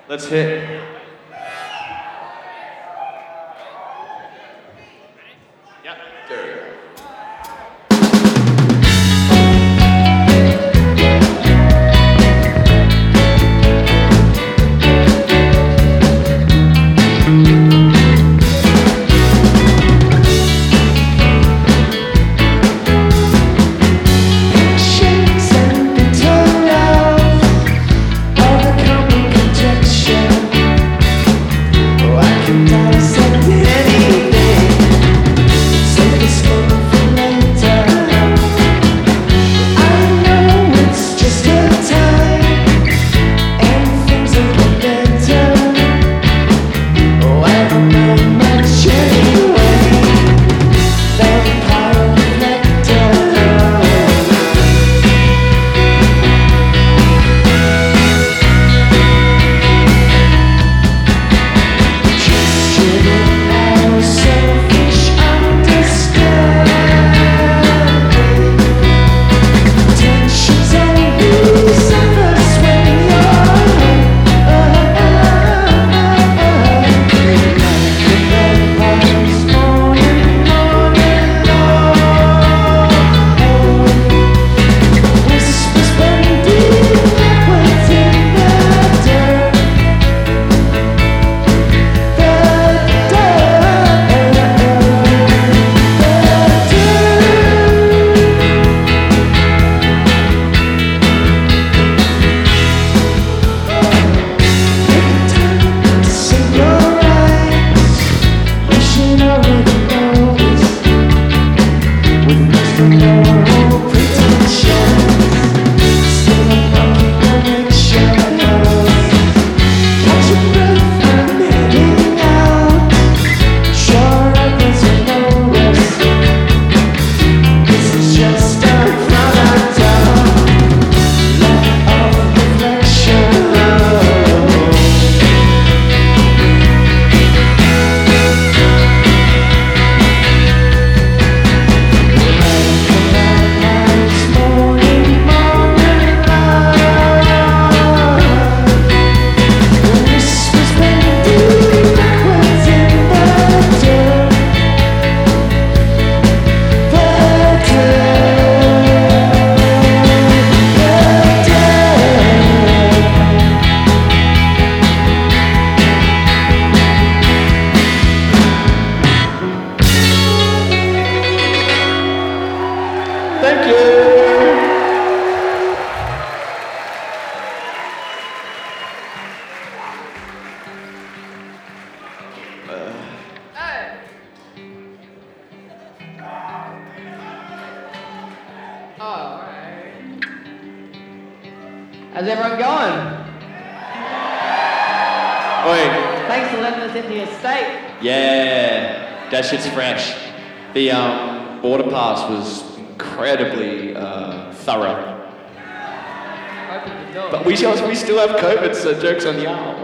Let's hit. Yep, there we go. How's everyone going? Oi. Thanks for letting us into your state. Yeah, that shit's fresh. The border pass was incredibly thorough. Open the door. But we still have COVID, so joke's on y'all.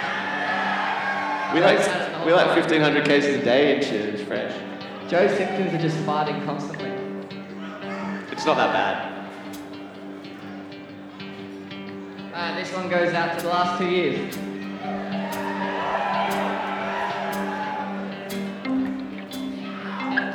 We like 1,500 cases a day and shit. It's fresh. Joe's symptoms are just farting constantly. It's not that bad. This one goes out to the last 2 years.